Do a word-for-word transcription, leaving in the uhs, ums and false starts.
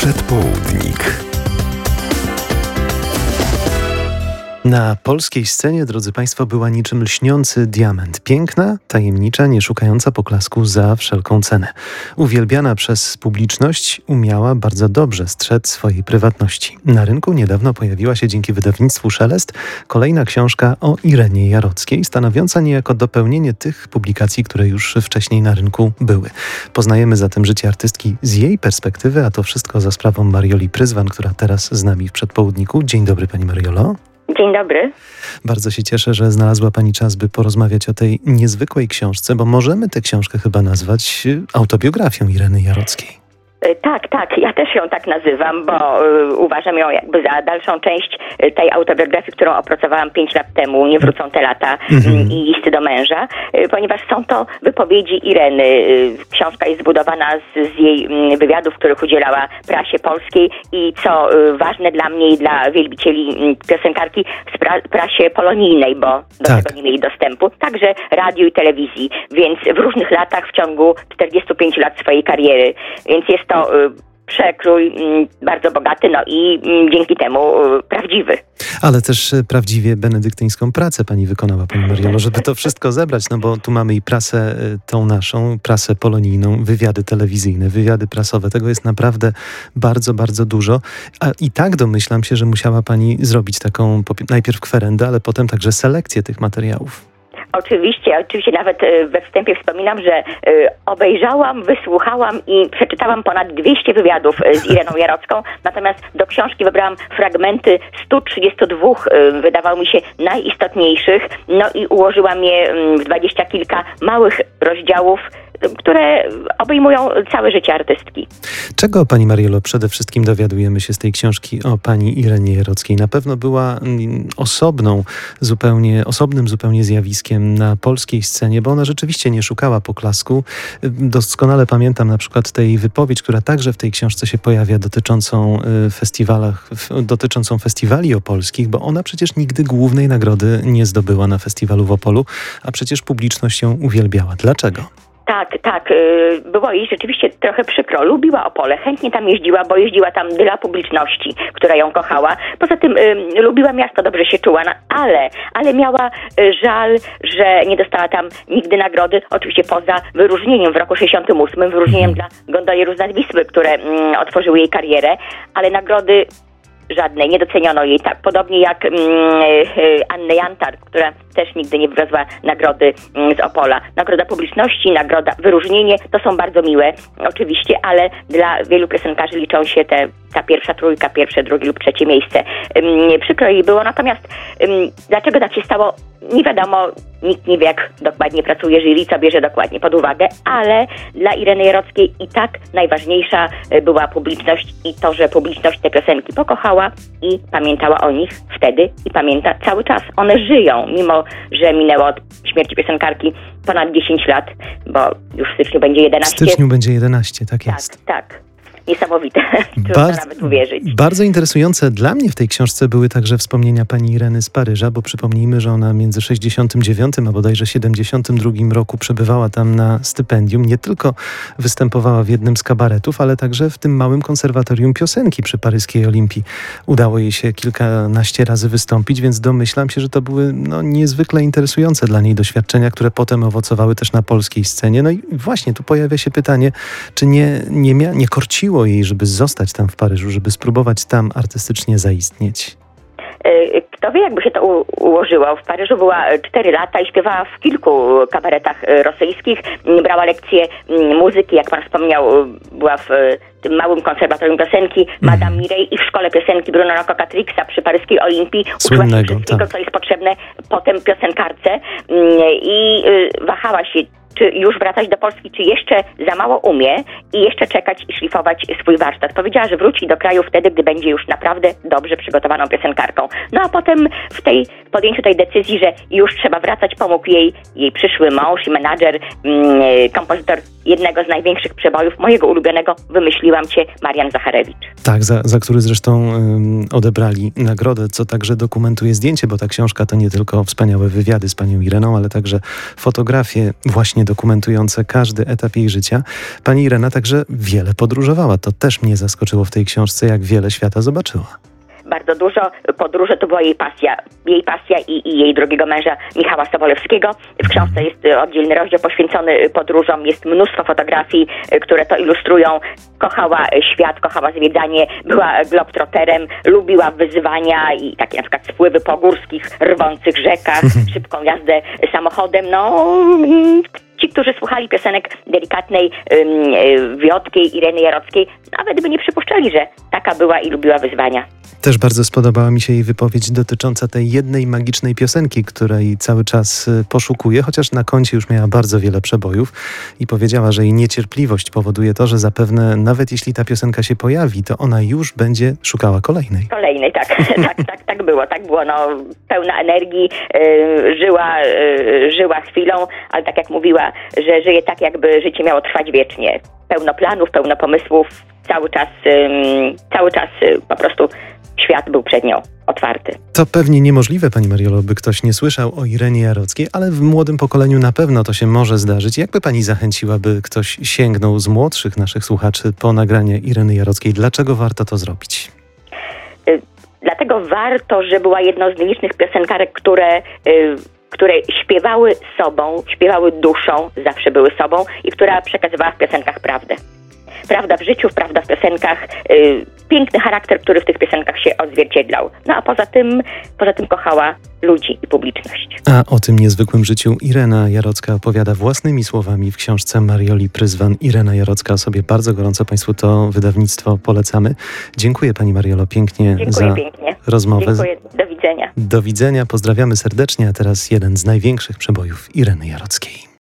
Przedpołudnik. Na polskiej scenie, drodzy Państwo, była niczym lśniący diament. Piękna, tajemnicza, nie szukająca poklasku za wszelką cenę. Uwielbiana przez publiczność, umiała bardzo dobrze strzec swojej prywatności. Na rynku niedawno pojawiła się dzięki wydawnictwu Szelest kolejna książka o Irenie Jarockiej, stanowiąca niejako dopełnienie tych publikacji, które już wcześniej na rynku były. Poznajemy zatem życie artystki z jej perspektywy, a to wszystko za sprawą Marioli Pryzwan, która teraz z nami w Przedpołudniku. Dzień dobry, Pani Mariolo. Dzień dobry. Bardzo się cieszę, że znalazła Pani czas, by porozmawiać o tej niezwykłej książce, bo możemy tę książkę chyba nazwać autobiografią Ireny Jarockiej. Tak, tak, ja też ją tak nazywam, bo y, uważam ją jakby za dalszą część y, tej autobiografii, którą opracowałam pięć lat temu, Nie wrócą te lata mm-hmm. y, i Listy do męża, y, ponieważ są to wypowiedzi Ireny. Y, książka jest zbudowana z, z jej y, wywiadów, których udzielała prasie polskiej i co y, ważne dla mnie i dla wielbicieli y, piosenkarki, z pra, prasie polonijnej, bo do tak. tego nie mieli dostępu, także radiu i telewizji, więc w różnych latach w ciągu czterdziestu pięciu lat swojej kariery, więc jest to To, y, przekrój y, bardzo bogaty, no i y, dzięki temu y, prawdziwy. Ale też y, prawdziwie benedyktyńską pracę Pani wykonała, Pani Mariolo, żeby to wszystko zebrać, no bo tu mamy i prasę y, tą naszą, prasę polonijną, wywiady telewizyjne, wywiady prasowe. Tego jest naprawdę bardzo, bardzo dużo. A i tak domyślam się, że musiała Pani zrobić taką najpierw kwerendę, ale potem także selekcję tych materiałów. Oczywiście, oczywiście nawet we wstępie wspominam, że obejrzałam, wysłuchałam i przeczytałam ponad dwieście wywiadów z Ireną Jarocką, natomiast do książki wybrałam fragmenty stu trzydziestu dwóch, wydawało mi się, najistotniejszych, no i ułożyłam je w dwadzieścia kilka małych rozdziałów, które obejmują całe życie artystki. Czego, Pani Mariolo, przede wszystkim dowiadujemy się z tej książki o Pani Irenie Jarockiej? Na pewno była osobną, zupełnie, osobnym zupełnie zjawiskiem na polskiej scenie, bo ona rzeczywiście nie szukała poklasku. Doskonale pamiętam na przykład tej wypowiedź, która także w tej książce się pojawia, dotyczącą festiwalach, dotyczącą festiwali opolskich, bo ona przecież nigdy głównej nagrody nie zdobyła na festiwalu w Opolu, a przecież publiczność ją uwielbiała. Dlaczego? Tak, tak. Było jej rzeczywiście trochę przykro. Lubiła Opole, chętnie tam jeździła, bo jeździła tam dla publiczności, która ją kochała. Poza tym y, lubiła miasto, dobrze się czuła, no, ale, ale miała y, żal, że nie dostała tam nigdy nagrody. Oczywiście poza wyróżnieniem w roku sześćdziesiątym ósmym, wyróżnieniem dla gondolierów z nad Wisły, które y, otworzyły jej karierę, ale nagrody żadnej, nie doceniono jej tak. Podobnie jak mm, y, Annę Jantar, która też nigdy nie wywiozła nagrody mm, z Opola. Nagroda publiczności, nagroda, wyróżnienie, to są bardzo miłe, oczywiście, ale dla wielu piosenkarzy liczą się te, ta pierwsza trójka, pierwsze, drugie lub trzecie miejsce. Ym, przykro jej było, natomiast ym, dlaczego tak się stało, nie wiadomo, nikt nie wie, jak dokładnie pracuje jury, co bierze dokładnie pod uwagę, ale dla Ireny Jarockiej i tak najważniejsza była publiczność i to, że publiczność te piosenki pokochała i pamiętała o nich wtedy i pamięta cały czas. One żyją, mimo że minęło od śmierci piosenkarki ponad dziesięć lat, bo już w styczniu będzie jedenaście. W styczniu będzie jedenaście, tak jest. Tak, tak. Niesamowite, trudno Bar- nawet uwierzyć. Bardzo interesujące dla mnie w tej książce były także wspomnienia pani Ireny z Paryża, bo przypomnijmy, że ona między sześćdziesiątym dziewiątym a bodajże siedemdziesiątym drugim roku przebywała tam na stypendium. Nie tylko występowała w jednym z kabaretów, ale także w tym małym konserwatorium piosenki przy paryskiej Olimpii. Udało jej się kilkanaście razy wystąpić, więc domyślam się, że to były no, niezwykle interesujące dla niej doświadczenia, które potem owocowały też na polskiej scenie. No i właśnie tu pojawia się pytanie, czy nie, nie, mia- nie korciło jej, żeby zostać tam w Paryżu, żeby spróbować tam artystycznie zaistnieć? Kto wie, jakby się to u- ułożyło. W Paryżu była cztery lata i śpiewała w kilku kabaretach rosyjskich. Brała lekcje muzyki, jak pan wspomniał, była w tym małym konserwatorium piosenki Madame mm. Mireille i w szkole piosenki Bruno Cocatrixa przy paryskiej Olimpii. Uczyła się wszystkiego, tak. co jest potrzebne potem piosenkarce i wahała się, czy już wracać do Polski, czy jeszcze za mało umie i jeszcze czekać i szlifować swój warsztat. Powiedziała, że wróci do kraju wtedy, gdy będzie już naprawdę dobrze przygotowaną piosenkarką. No a potem w tej podjęciu tej decyzji, że już trzeba wracać, pomógł jej jej przyszły mąż i menadżer, mm, kompozytor jednego z największych przebojów, mojego ulubionego Wymyśliłam Cię, Marian Zacharewicz. Tak, za, za który zresztą um, odebrali nagrodę, co także dokumentuje zdjęcie, bo ta książka to nie tylko wspaniałe wywiady z panią Ireną, ale także fotografie właśnie dokumentujące każdy etap jej życia. Pani Irena także wiele podróżowała. To też mnie zaskoczyło w tej książce, jak wiele świata zobaczyła. Bardzo dużo. Podróże to była jej pasja. Jej pasja i, i jej drugiego męża Michała Sobolewskiego. W książce jest oddzielny rozdział poświęcony podróżom. Jest mnóstwo fotografii, które to ilustrują. Kochała świat, kochała zwiedzanie, była globtroterem, lubiła wyzwania i takie na przykład spływy po górskich, rwących rzekach, szybką jazdę samochodem. No, ci, którzy słuchali piosenek delikatnej, um, wiotkiej Ireny Jarockiej, nawet by nie przypuszczali, że taka była i lubiła wyzwania. Też bardzo spodobała mi się jej wypowiedź dotycząca tej jednej magicznej piosenki, której cały czas poszukuje, chociaż na koncie już miała bardzo wiele przebojów i powiedziała, że jej niecierpliwość powoduje to, że zapewne nawet jeśli ta piosenka się pojawi, to ona już będzie szukała kolejnej. Kolejnej, tak. tak, tak, tak było. Tak było, no, pełna energii, yy, żyła, yy, żyła chwilą, ale tak jak mówiła, że żyje tak, jakby życie miało trwać wiecznie. Pełno planów, pełno pomysłów, cały czas, yy, cały czas yy, po prostu świat był przed nią otwarty. To pewnie niemożliwe, pani Mariolo, by ktoś nie słyszał o Irenie Jarockiej, ale w młodym pokoleniu na pewno to się może zdarzyć. Jakby pani zachęciła, by ktoś sięgnął z młodszych naszych słuchaczy po nagranie Ireny Jarockiej? Dlaczego warto to zrobić? Y, dlatego warto, że była jedną z nielicznych piosenkarek, które... Y, które śpiewały sobą, śpiewały duszą, zawsze były sobą i która przekazywała w piosenkach prawdę. Prawda w życiu, prawda w piosenkach, yy, piękny charakter, który w tych piosenkach się odzwierciedlał. No a poza tym, poza tym kochała ludzi i publiczność. A o tym niezwykłym życiu Irena Jarocka opowiada własnymi słowami w książce Marioli Pryzwan. Irena Jarocka, sobie bardzo gorąco Państwu to wydawnictwo polecamy. Dziękuję pani Mariolo pięknie Dziękuję za pięknie. rozmowę. Dziękuję, do widzenia. Do widzenia, pozdrawiamy serdecznie, a teraz jeden z największych przebojów Ireny Jarockiej.